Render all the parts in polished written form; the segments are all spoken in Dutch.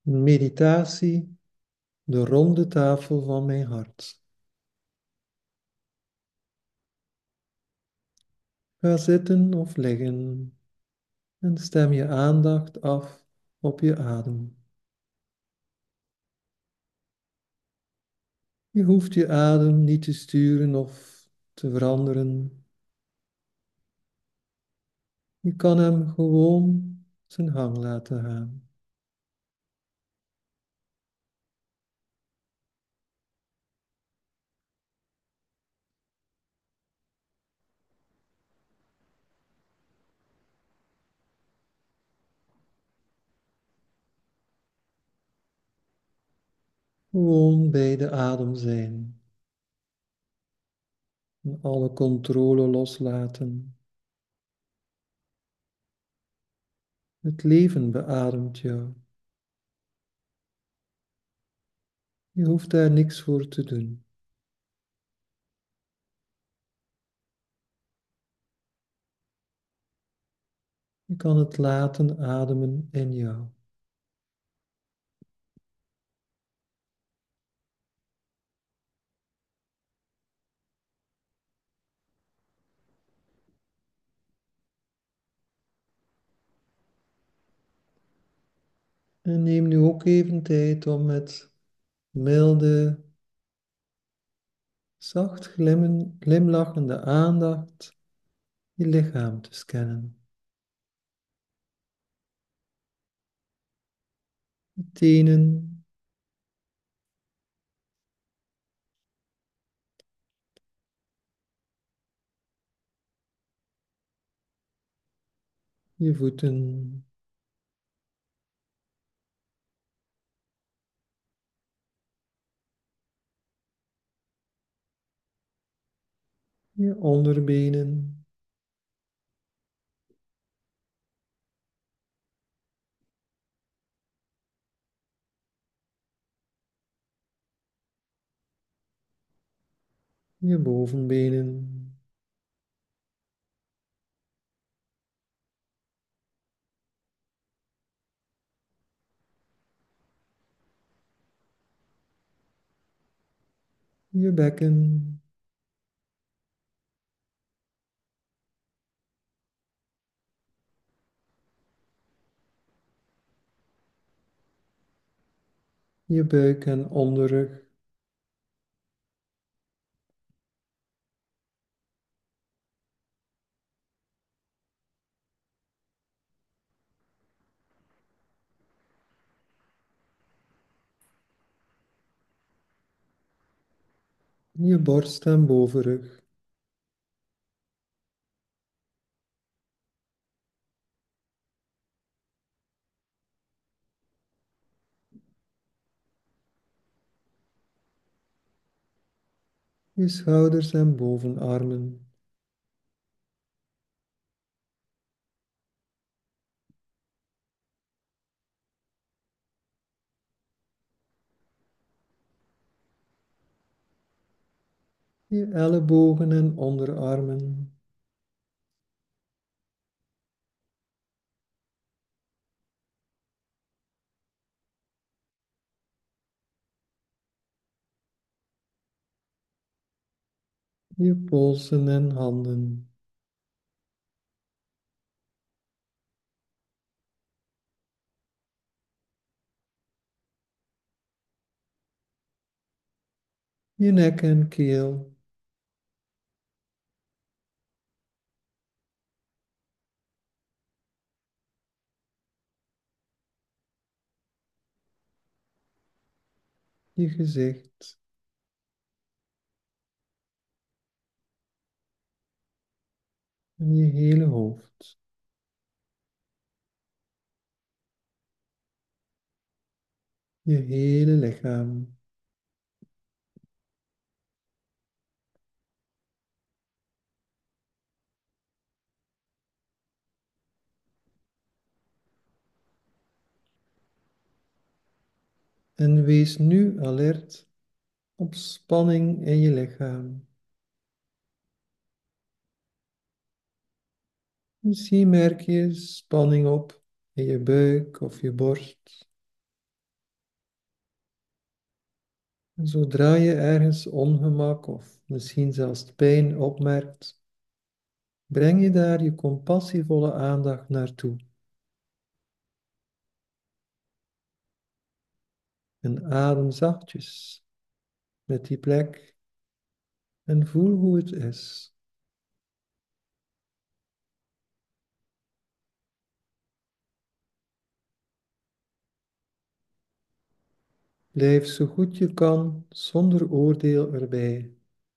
Meditatie, de ronde tafel van mijn hart. Ga zitten of liggen en stem je aandacht af op je adem. Je hoeft je adem niet te sturen of te veranderen. Je kan hem gewoon zijn gang laten gaan. Gewoon bij de adem zijn en alle controle loslaten. Het leven beademt jou. Je hoeft daar niks voor te doen. Je kan het laten ademen in jou. En neem nu ook even tijd om met milde, zacht glimlachende aandacht je lichaam te scannen. Je tenen, je voeten, je onderbenen, je bovenbenen, je bekken, je buik en onderrug, je borst en bovenrug, je schouders en bovenarmen, je ellebogen en onderarmen, je polsen en handen, je nek en keel, je gezicht en je hele hoofd. Je hele lichaam. En wees nu alert op spanning in je lichaam. Misschien merk je spanning op in je buik of je borst. En zodra je ergens ongemak of misschien zelfs pijn opmerkt, breng je daar je compassievolle aandacht naartoe. En adem zachtjes met die plek en voel hoe het is. Blijf zo goed je kan zonder oordeel erbij.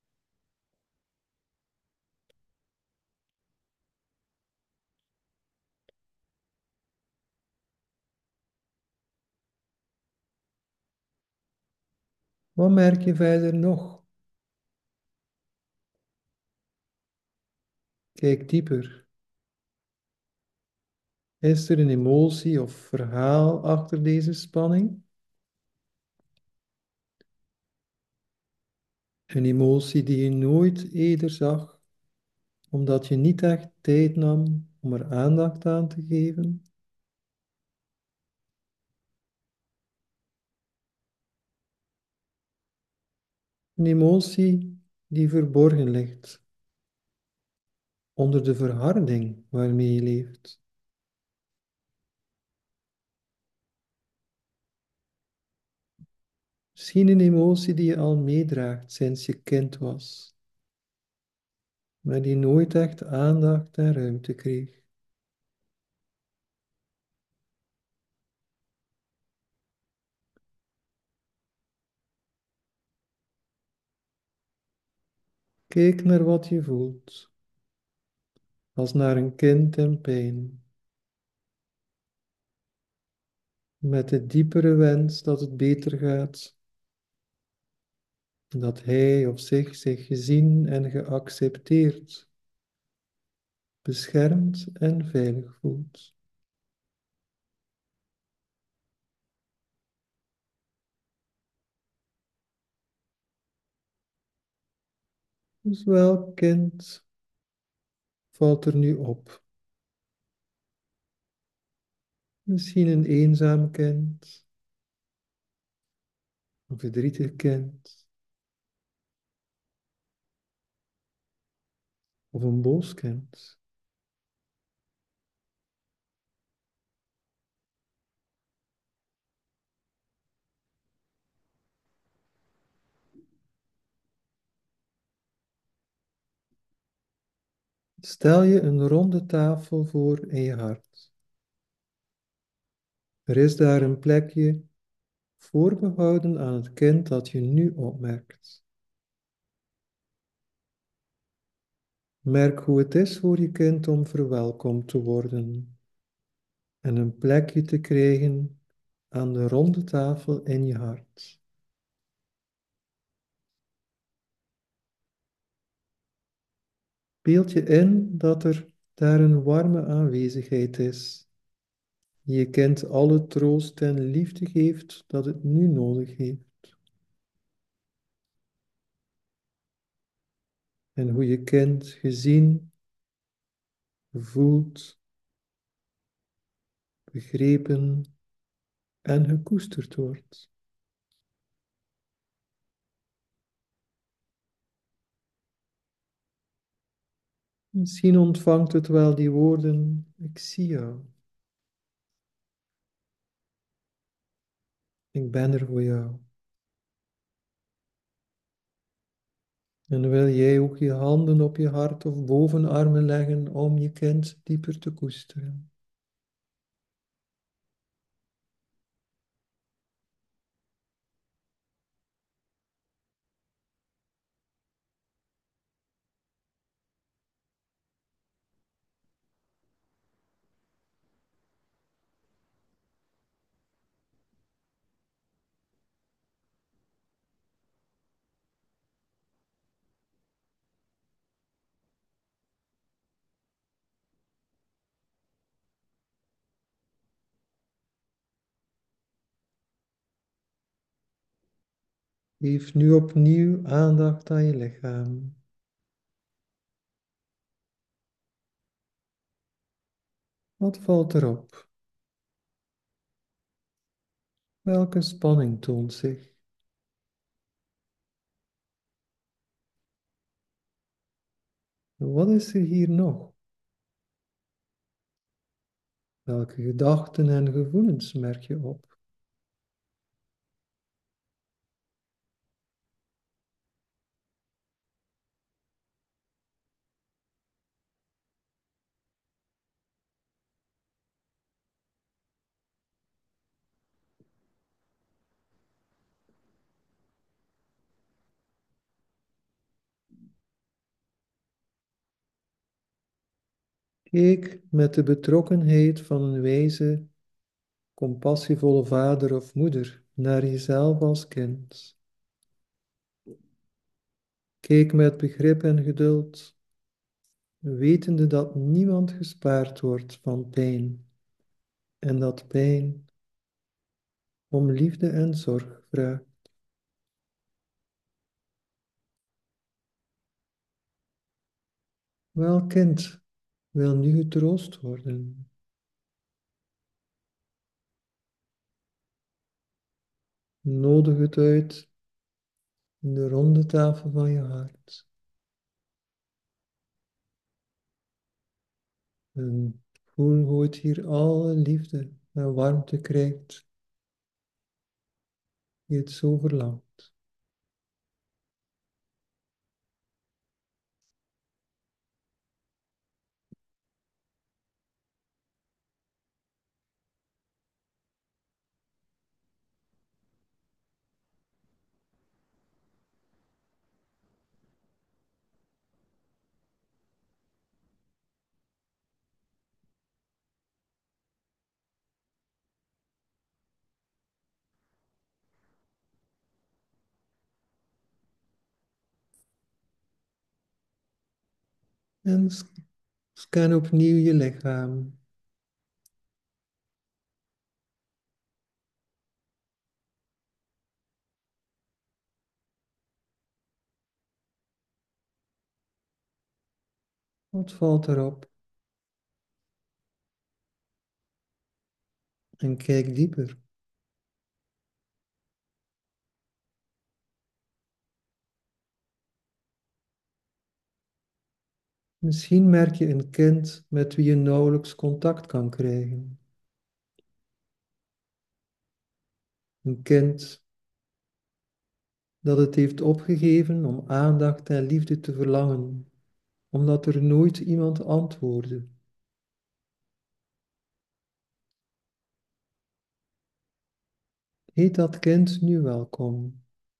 Wat merk je verder nog? Kijk dieper. Is er een emotie of verhaal achter deze spanning? Een emotie die je nooit eerder zag, omdat je niet echt tijd nam om er aandacht aan te geven? Een emotie die verborgen ligt onder de verharding waarmee je leeft. Misschien een emotie die je al meedraagt sinds je kind was, maar die nooit echt aandacht en ruimte kreeg. Kijk naar wat je voelt, als naar een kind in pijn, met de diepere wens dat het beter gaat, dat hij of zich gezien en geaccepteerd, beschermd en veilig voelt. Dus welk kind valt er nu op? Misschien een eenzaam kind, een verdrietig kind of een boos kind. Stel je een ronde tafel voor in je hart. Er is daar een plekje voorbehouden aan het kind dat je nu opmerkt. Merk hoe het is voor je kind om verwelkomd te worden en een plekje te krijgen aan de ronde tafel in je hart. Beeld je in dat er daar een warme aanwezigheid is, die je kind alle troost en liefde geeft dat het nu nodig heeft. En hoe je kind gezien, gevoeld, begrepen en gekoesterd wordt. Misschien ontvangt het wel die woorden: ik zie jou, ik ben er voor jou. En wil jij ook je handen op je hart of bovenarmen leggen om je kind dieper te koesteren? Geef nu opnieuw aandacht aan je lichaam. Wat valt erop? Welke spanning toont zich? Wat is er hier nog? Welke gedachten en gevoelens merk je op? Kijk met de betrokkenheid van een wijze, compassievolle vader of moeder naar jezelf als kind. Kijk met begrip en geduld, wetende dat niemand gespaard wordt van pijn en dat pijn om liefde en zorg vraagt. Welk kind wil nu getroost worden? Nodig het uit in de ronde tafel van je hart. En voel hoe het hier alle liefde en warmte krijgt die het zo verlangt. En scan opnieuw je lichaam. Wat valt erop? En kijk dieper. Misschien merk je een kind met wie je nauwelijks contact kan krijgen. Een kind dat het heeft opgegeven om aandacht en liefde te verlangen, omdat er nooit iemand antwoordde. Heet dat kind nu welkom.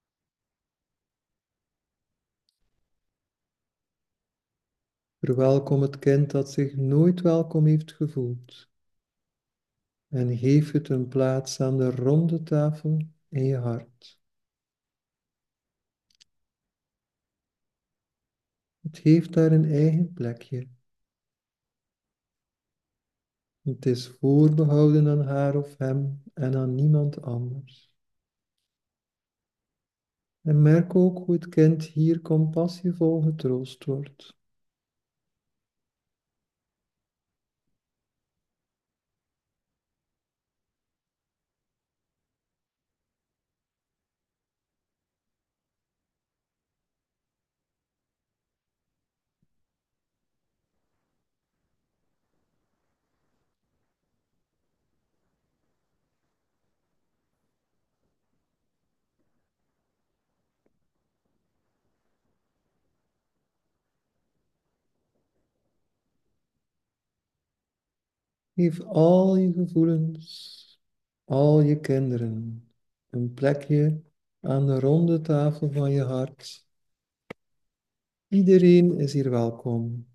Verwelkom het kind dat zich nooit welkom heeft gevoeld en geef het een plaats aan de ronde tafel in je hart. Het heeft daar een eigen plekje. Het is voorbehouden aan haar of hem en aan niemand anders. En merk ook hoe het kind hier compassievol getroost wordt. Geef al je gevoelens, al je kinderen, een plekje aan de ronde tafel van je hart. Iedereen is hier welkom.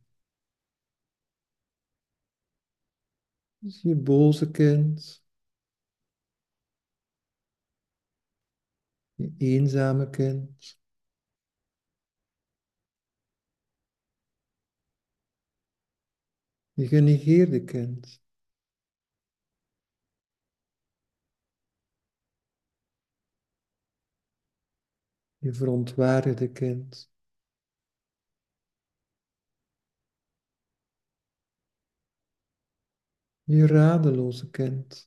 Dus je boze kind, je eenzame kind, je genegeerde kind, je verontwaardigde kind, je radeloze kind,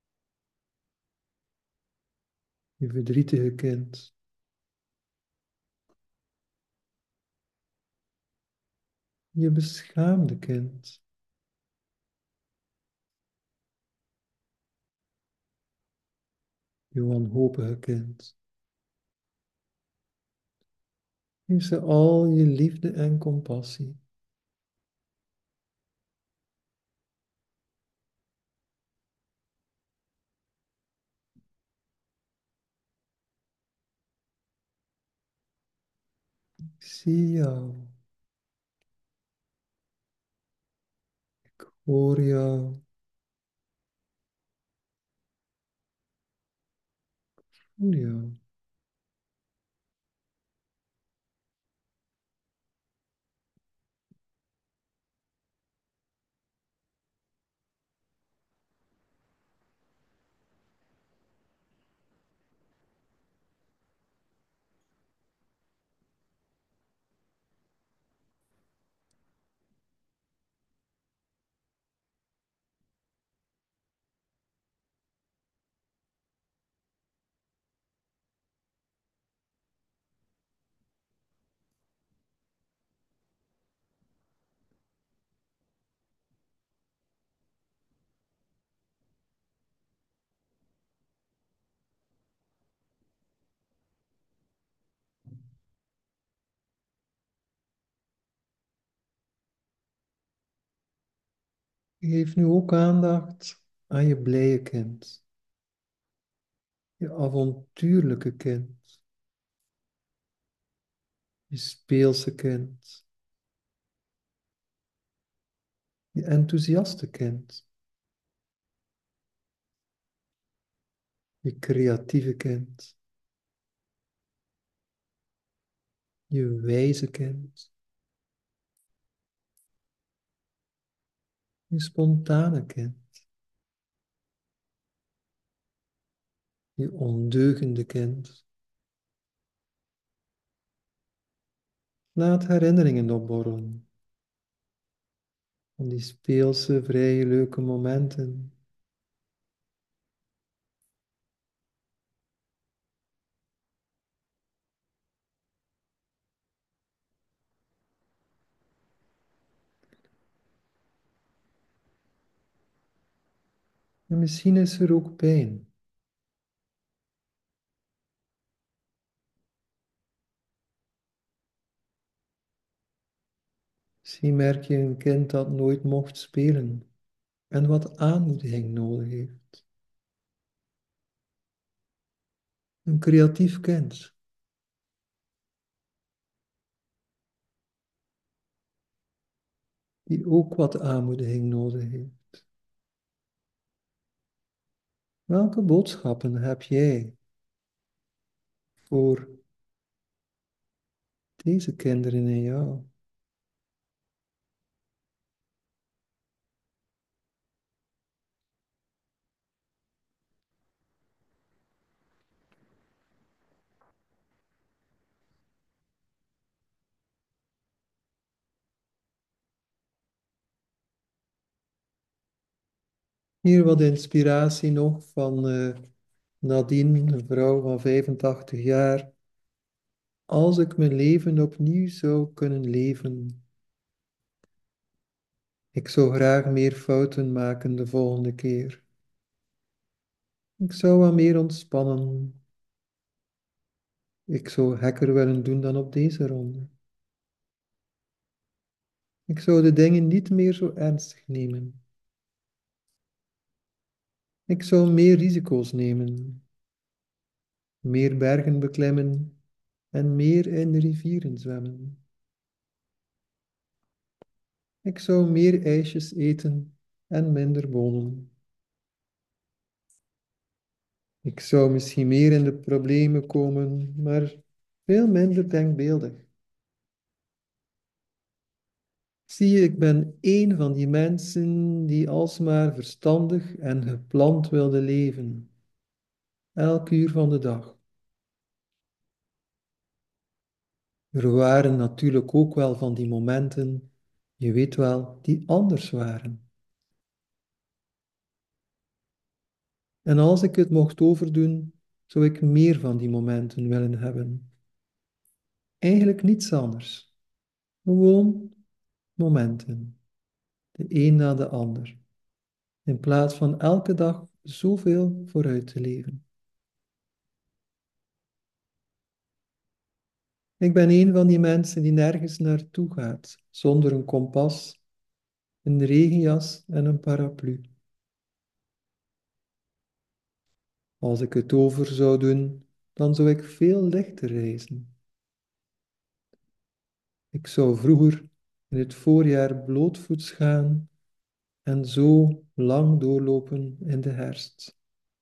je verdrietige kind. je beschaamde kind, je wanhopige kind. Geef ze al je liefde en compassie. Ik zie jou, hoor jou, voel jou. Geef nu ook aandacht aan je blije kind, je avontuurlijke kind, je speelse kind, je enthousiaste kind, je creatieve kind, je wijze kind, je spontane kind, je ondeugende kind. Laat herinneringen opborrelen van die speelse, vrije, leuke momenten. En misschien is er ook pijn. Misschien merk je een kind dat nooit mocht spelen en wat aanmoediging nodig heeft. Een creatief kind die ook wat aanmoediging nodig heeft. Welke boodschappen heb jij voor deze kinderen in jou? Hier wat inspiratie nog van Nadine, een vrouw van 85 jaar. Als ik mijn leven opnieuw zou kunnen leven, ik zou graag meer fouten maken de volgende keer. Ik zou wat meer ontspannen. Ik zou gekker willen doen dan op deze ronde. Ik zou de dingen niet meer zo ernstig nemen. Ik zou meer risico's nemen, meer bergen beklimmen en meer in rivieren zwemmen. Ik zou meer ijsjes eten en minder bonen. Ik zou misschien meer in de problemen komen, maar veel minder denkbeeldig. Zie je, ik ben één van die mensen die alsmaar verstandig en gepland wilde leven, elk uur van de dag. Er waren natuurlijk ook wel van die momenten, je weet wel, die anders waren. En als ik het mocht overdoen, zou ik meer van die momenten willen hebben. Eigenlijk niets anders. Gewoon momenten, de een na de ander, in plaats van elke dag zoveel vooruit te leven. Ik ben een van die mensen die nergens naartoe gaat, zonder een kompas, een regenjas en een paraplu. Als ik het over zou doen, dan zou ik veel lichter reizen. Ik zou vroeger in het voorjaar blootvoets gaan en zo lang doorlopen in de herfst.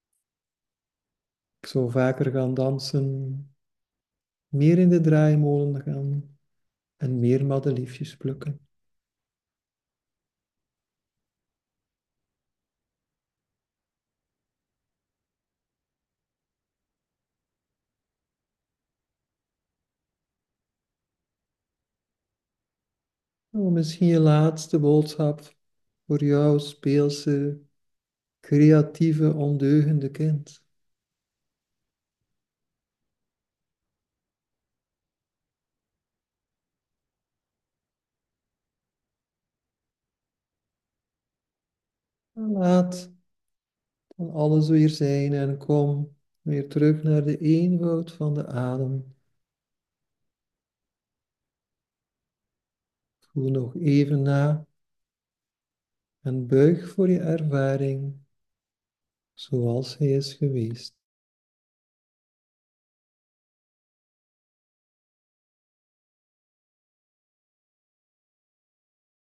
Ik zou vaker gaan dansen, meer in de draaimolen gaan en meer madeliefjes plukken. Oh, misschien je laatste boodschap voor jou, speelse, creatieve, ondeugende kind. Laat dan alles weer zijn en kom weer terug naar de eenvoud van de adem. Voel nog even na en buig voor je ervaring zoals hij is geweest.